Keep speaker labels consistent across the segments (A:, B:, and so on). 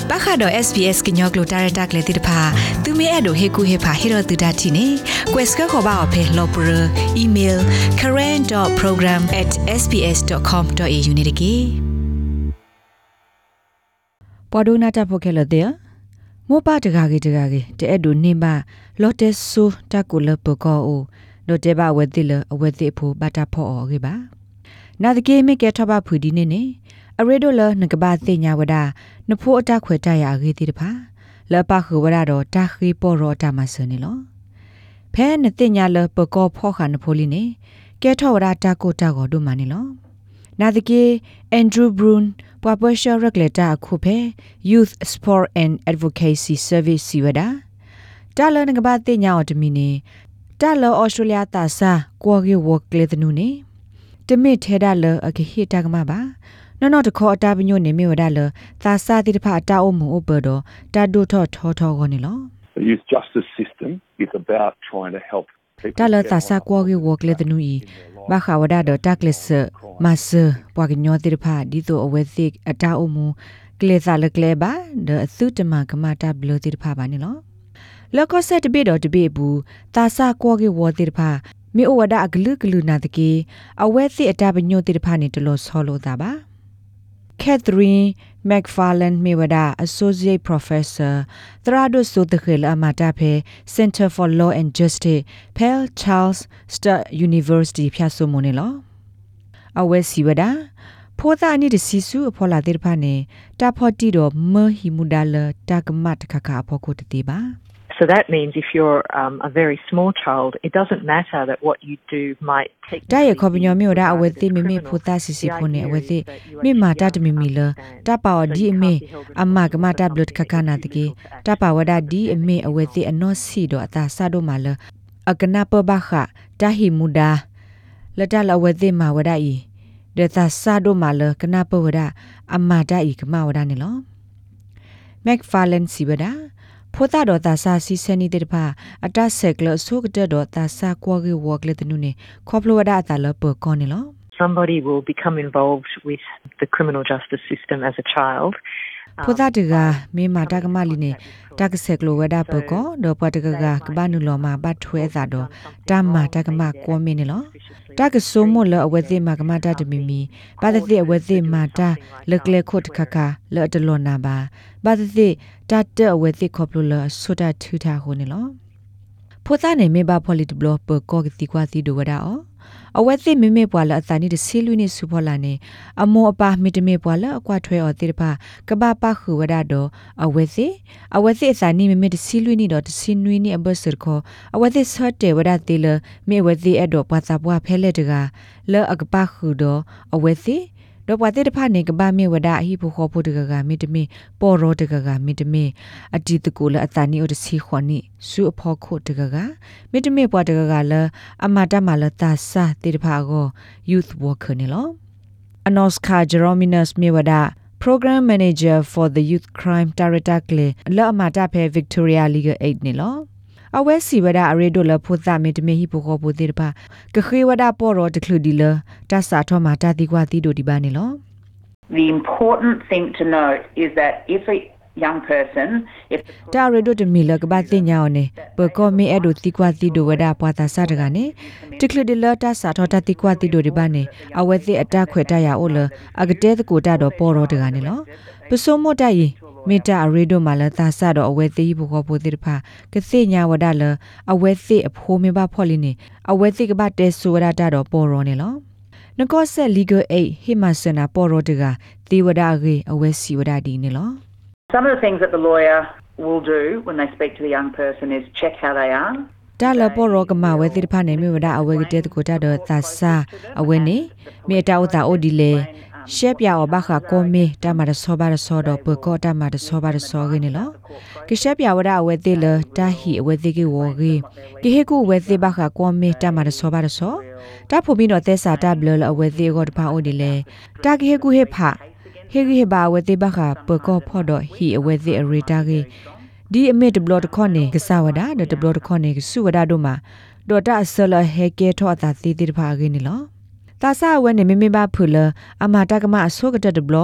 A: Bakado SBS ကညောကလိုတာရတာကလေးတိတဖာသူမဲအဲ့တို့ဟေကူဟေဖာဟီရိုတူတာတီနေ Quest ခေါ်ပါအဖေလော်ပရ email current.program@sbs.com.au နေတကေပဒိုနာတာဖိုခဲလတဲ့မောပါတကားကြီးတဲ့အဲ့တို့နေပါလော်တက်ဆူတာကူလပကောအိုလော်တက်ပါဝဲတိလအဝဲတိဖို့ဘာတာဖော်အော်ကေပါနာတကေမေကဲထဘဖူဒီနေနေအရေဒိုလနကဘာသိညာဝဒနဖို့အတခွေတရရေးတိတဖာလပခဝရတော့တာခိပေါ်ရောတာမစနေလောဖဲနသိညာလပကောဖောခါနဖိုလီနေကဲထောဝရတာကိုတာကိုဒုမနေလောနာတကေအန်ဒရူဘရွန်ပွားပွားရှောရက်လက်တာခုဖဲ Youth Sport and Advocacy Service စီဝဒတာလနကဘာသိညာအော်တမီနေတာလောဩစတြေးလျတာစာကိုဂီဝကလေတနုနေတမိထဲတာလအခိတာကမပါနော်တခေါ်အတာပညိုနေမြေဝဒါလသာစာတိတဖာတာအုံမှုဘဒတာဒိုထောခေါနေလော
B: The youth justice system is about trying to help people
A: တာလသာစာကိုဂီဝကလေတနူဤဘာခဝဒါဒတာကလစ်မဆပွားကညောတိတဖာဒီတိုအဝဲသိအတာအုံမှုကလေသာလကလေပါဒအသုတမကမတာဘလတိတဖာပါနေလောလောကဆက်တပိတော်တပိဘူးသာစာကိုဂီဝတိတဖာမြေဩဝဒါအဂလုကလူနာတကေအဝဲသိအတာပညိုတိတဖာနေတလို့ဆောလို့တာပါCatherine McFarlane Mewada Associate Professor Thrado Sodekhel Amata Phe Center for Law and Justice Pearl Charles State University Phyaso Monelo Awe Siwada Photha ani de sisu aphola te pha ne ta photi do me himudala takmat khakha aphoko te ba
C: So that means if you're a very small child, it doesn't matter that what you do might take.
A: Dai khobnyo mi oda awethe mimi phota sisi phone awethe mi mata de mimi la ta pa di ame amma kama ta blood khakana tike ta pa wada di ame awethe ano si do ata sa do ma la akana pa ba kha ta hi muda la ta la awethe ma wada I de ta sa do ma la kana pa wada amma ta I kama wada ne lo McFarlane Sibadaဖိုတာဒေါ်တာဆာစီစနီတေတဖာအတဆက်ကလဆုကတဲ့ဒေါ်တာဆာကွာဂီဝကလက်တနုနေခေါပလဝဒအတာလပကောနေလော
C: Somebody will become involved with the criminal justice system as a child.
A: ဖိုတာတကမေမာတကမလီနေတကဆက်ကလဝဒပကောဒေါ်ပတကကကဘာနုလောမှာဘတ်ထွဲသာတော့တမတကမကောမင်းနေလောတကဆုမလအဝဲသိမကမတာတမီမီဘာတသိအဝဲသိမာတာလကလေခုတ်ခခလအတလောနာပါဘာတသိတတအဝဲသိခေါပလဆွတာထူတာဟိုနေလောဖိုတာနေမေဘာပိုလီတဘလပကောကတိကွာတိဒဝဒါအောအဝဲသိမေမေပွာလအတနီတစီလူနေစုဖောလာနေအမောအပါမီတမေပွာလအကွာထွဲအော်တိတပါကဘာပါခူဝဒါတော့အဝဲသိအစနီမေမေတစီလူနေတော့တစီနွီနေအဘဆရခောအဝဲသိဆတ်တေဝဒါတေလမေဝဲသိအတော့ပွာစာပွာဖဲလက်တကလောအကပါခူတော့အဝဲသိတော့ပွာတေတဖာနေကဘာမေဝဒါအဟိဖို့ခေါ်ဖို့တကကမီတမေပေါ်ရောတကကမီတမေအတီတကူလအတနီအိုတစီခွန်နိစုအဖို့ခုတကကမီတမေပွာတကကလအမတာမလတာစာတေတဖာကို youth worker နေလော Anoska Jerominus Mewada Program Manager for the Youth Crime Director Kle la amata phe Victoria Legal Aid နေလောအဝဲစီဝဒအရေဒိုလဖိုသာမေတမေဟိပိုခေါ်ပိုတေတပါကခေဝဒပေါ်ရောတခလူဒီလတဆာထောမာတာတိကွာတိဒိုဒီပါနေလော
D: The important thing to note is that if a young person if
A: တာရေဒိုတမီလကဘာတင်ညာောနေပကောမေအဒိုတိကွာတိဒိုဝဒပွာတာဆာတကနေတခလူဒီလတဆာထောတာတိကွာတိဒိုဒီပါနေအဝဲသိအတခွေတရအိုလအကတဲတကိုတာတော့ပေါ်ရောတကနေလောပစုံမတိုင်မေတာရေဒိုမာလတာဆာတော့အဝဲသိဘခေါ်ပိုတိတဖာကစိညာဝဒလအဝဲသိအဖိုးမေပါဖော်လီနေအဝဲသိကဘာတဲဆူဝဒတာတော့ပေါ်ရောနေလောနကောဆက် legal aid ဟိမဆနာပေါ်ရောတကသေဝဒရေအဝဲစီဝဒဒီနေလော
D: some of the things that the lawyer will do when they speak to the young person is check how they are
A: တာလပေါ်ရောကမဝဲတိတဖာနေမေဝဒအဝဲကတဲတကိုတာတော့တာဆာအဝဲနေမေတာဥတာအိုဒီလေရှက်ပြအောဘခကိုမေတမရဆောဘာရဆောတော့ပကောတမရဆောဘာရဆောခင်းနေလောကရှက်ပြဝဒအဝဲသေးလတာဟီအဝဲသေးကေဝဂေကိဟေကူဝဲသေးဘခကိုမေတမရဆောဘာရဆောတာဖို့ပြီးတော့သက်စာတာဘလအဝဲသေးကောတဖာအိုဒီလေတာကိဟေကူဟေဖဟေဂီဟေဘာဝဲသေးဘခပကောဖော့တော့ဟီအဝဲသေးအရီတာကေဒီအမေတဘလတခေါနေကဆဝဒဒတဘလတခေါနေကစုဝဒတို့မှာဒေါ်တာဆလဟေကေထောတာသေးသေးတဖာခင်းနေလောတာဆာဝဲနေမေမေဘာဖူလအမတာကမအဆောကတတဘလ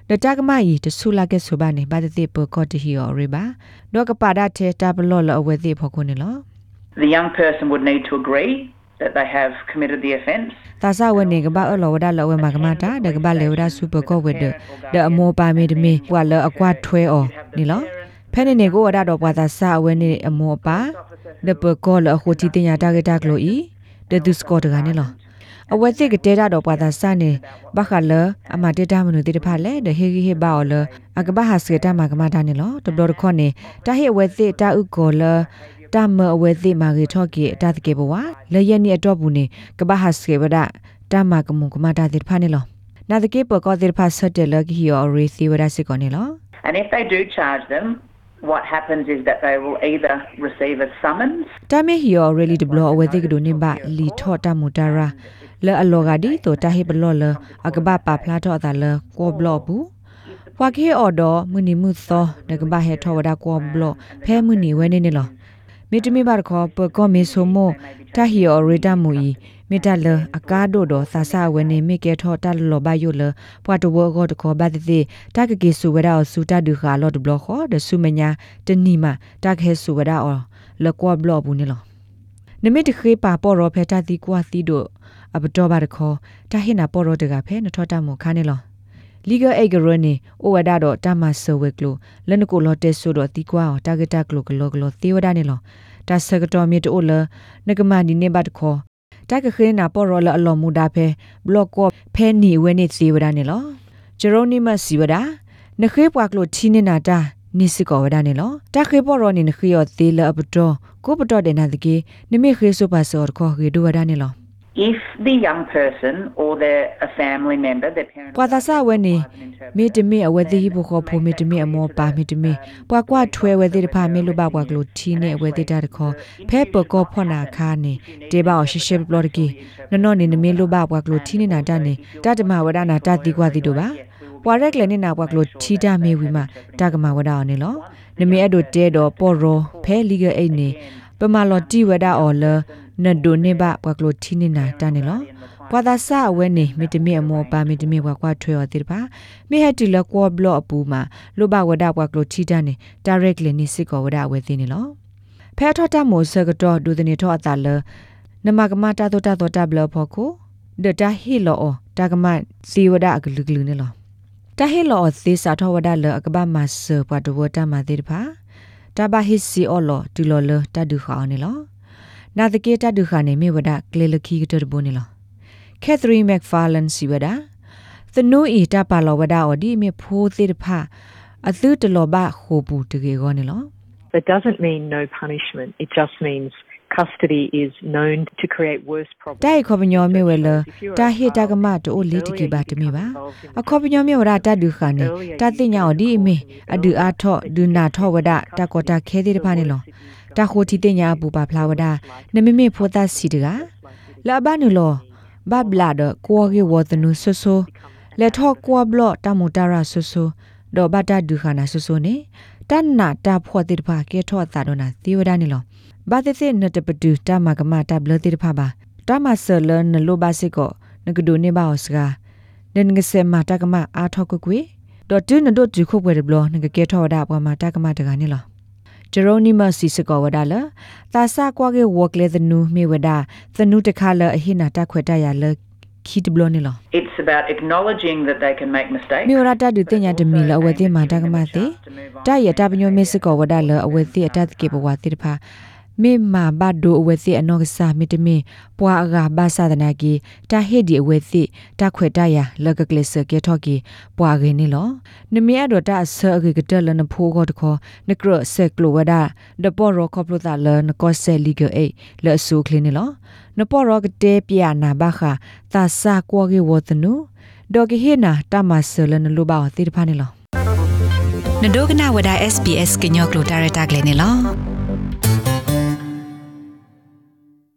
A: เดตากมาอีตสุลาเกสุบานี่บาดติเปกอติฮิออริบาดอกปาดาเทตาบลอลอเวติพอคนนี่ลอ
D: The young person would need to agree that they have committed the offence.
A: ตาซาเวนี่กบาอลอวดาลอเวมากมาตาเดกบาเลวดาซูเปอร์กอเวเดเดอโมปาเมดเมวาลอควาทเวอนี่ลอแพนนี่โกวดาดอกปาตาซาเวนี่อโมปาเดเปกอลอโคติติญาตากะตากโลอีเดดุสกอตกานี่ลอအဝဲစစ်ကတဲတာတော့ပါတာစနေဘခလအမတေတာမနုတိတဖလဲဒဟေဟေဘာလအကဘဟာစကတာမကမတာနေလောတဘလခေါနေတာဟေအဝဲစစ်တာဥကောလတမအဝဲစစ်မာရီထော့ကီတာတကေဘဝလေရနီအတော့ဘူးနေကဘဟာစကေဝဒတမကမုကမတာတိဖာနေလောနာတကေပကောတိဖာဆတ်တယ်လကီယောရီစီဝဒစစ်ကောနေလော
D: And if they do charge them, what happens is that they will either receive a summons.
A: တမေဟီယောရီလီဒဘလအဝဲစစ်ကဒိုနေဘလီထော့တမူတာရာလဲအလောဂါဒီတိုတာဟေဘလောလအကဘပါဖလာတော့တာလကောဘလောဘူးဝါခေအော်ဒမူနီမှုသောဒကဘဟေထောဝဒါကောဘလောဖဲမူနီဝဲနေနေလောမေတမီဘာခောပကောမီဆိုမိုတာဟီအော်ရီတာမူဤမေတလအကားတို့တော့ဆာဆာဝဲနေမေကေထောတာလောဘယိုလပွားတဘောကောတခောဘတ်တိတာကကေဆူဝဒါဆူတာဒူခါလောဒဘလောခောဒဆူမညာတနီမာတာခဲဆူဝဒါအော်လကောဘလောဘူးနေလောနမေတခေပါပေါ်ရောဖဲတာတီကွာတီတို့အဘတော်ပါတခေါ်တာဟိနာပေါ်တော့တကဖဲနထောတာမခါနေလော legal aid ရနေဩဝဒါတော့တမဆဝဲကလိုလနကိုလော်တက်ဆိုတော့တီကွာတာဂက်တာကလိုကလောကလောသေးဝဒါနေလောတာဆကတော်မြေတိုလနကမဒီနေဘတ်ခေါ်တာကခဲနာပေါ်ရောလအလော်မူဒါဖဲဘလော့ကောဖဲနီဝဲနေသေးဝဒါနေလောဂျရိုနီမစီဝဒါနခေပွားကလိုချီနေနာတာနိစကောဝဒါနေလောတာခေပေါ်ရောနေနခေယောသေးလအဘတော်ကိုပတော်တဲ့နာတကေနမေခေဆိုပါစောခေါ်ခေဒူဝဒါနေလော
D: If the young person or a family member, their parent...
A: ပွာသာဆဝဲနေမေတမေအဝဲတိဘခေါ်ဖိုမေတမေအမောပါမေတမေပွာကွာထွဲဝဲတိတဖာမေလိုဘကွာကလိုတီနေအဝဲတိတာတခေါ်ဖဲပကောဖောနာခါနေတေဘောရှိရှိဘလော်တကီနော်နေနမေလိုဘကွာကလိုတီနေနာတနေတတမဝဒနာတတိကွာတိတို့ပါပွာရက်လေနေနာကွာကလိုတီတာမေဝီမာတကမဝဒအောင်နေလောနမေအဒိုတဲတော့ပေါ်ရောဖဲလီဂအိနေပမာလော်တီဝဒအော်လနဒိုနေဘကွာကလိုတီနေနာတနေလောပွာသာဆအဝဲနေမေတမေအမောပါမေတမေကွာကွာထွဲော်တိပါမေဟတီလကောဘလော့အပူမှာလိုဘဝဒကွာကလိုတီတန်နေ directly နေစစ်ကောဝဒအဝဲသိနေလောဖဲထော့တမိုဆကတော့ဒူဒနေထော့အတာလနမကမတာတော့တာဘလဖို့ကိုဒတာဟီလောတာကမစီဝဒအကလူကလူနေလောတာဟီလောသေစာထော့ဝဒလအကဘာမဆပွားတဝတာမသေးတပါတဘာဟီစီအော်လောတူလောလတဒူခါနေလောနာတကေတဒူခါနေမေဝဒကလေလခီကတဘုန်နေလောCatherine McFarlane Siwada the no e ta pa lo wada odi me pho te de pha athu de lo ba ho bu de ge go ne lo
C: That doesn't mean no punishment, it just means custody is known to create worse problems.
A: dai kho bnyo me we lo ta he ta ga ma to o le ti ki ba de me ba a kho bnyo me wada ta du kha ne ta tin nya odi me adu a tho du na tho wada ta ko ta khe de de pha ne lo ta kho ti tin nya bu ba phla wada ne me me pho ta si de ga la ba nu loဘဘလာဒကိုဂေဝတ်နုဆဆလက်ထော့ကွာဘလော့တမူတာရာဆဆဒေါ်ဘတာဒူခနာဆဆနေတန်နာတာဖော့တိတဖာကေထော့တာဒနာသီဝဒနီလောဘာတိစေနတပတူတမကမတာဘလတိတဖာပါတမဆလနလိုဘာစစ်ကောနကဒိုနေပါအောစကာဒန်ငစေမတာကမအာထော့ကွကွေဒေါ်တူနဒိုဂျူခုပွဲဘလောနကကေထော့ဒါပွားမတာကမတကနေလောGeronima Sisiko wadala tasa kwage work le thnu me wada thnu takhala ahina ta khweta ya le khit blone lo
D: It's about acknowledging that they can make mistakes.
A: Me ora ta du tenya de mi lo awethe ma ta kama te ta ya ta pnyo me siko wada le awethe atat ke bwa te pha me ma ba do awethe anogasa me te me pwa aga ba sadana ki ta he di awethe ta khweta ya le ka klese ke thoki pwa ge ni lo ne me ado ta sa ge ke tel na pho ko de kho ne kro se klo wada de por ro khoplo ta le ne ko se legal aid le su kle ni lo ne por ro ke te pya na ba kha ta sa ko ge wo tnu do ke he na ta ma se le ne lo ba ti de pha ni lo
E: နဒိုကနာဝဒ SBS ကညောကလိုတာရတာကလေးနေလော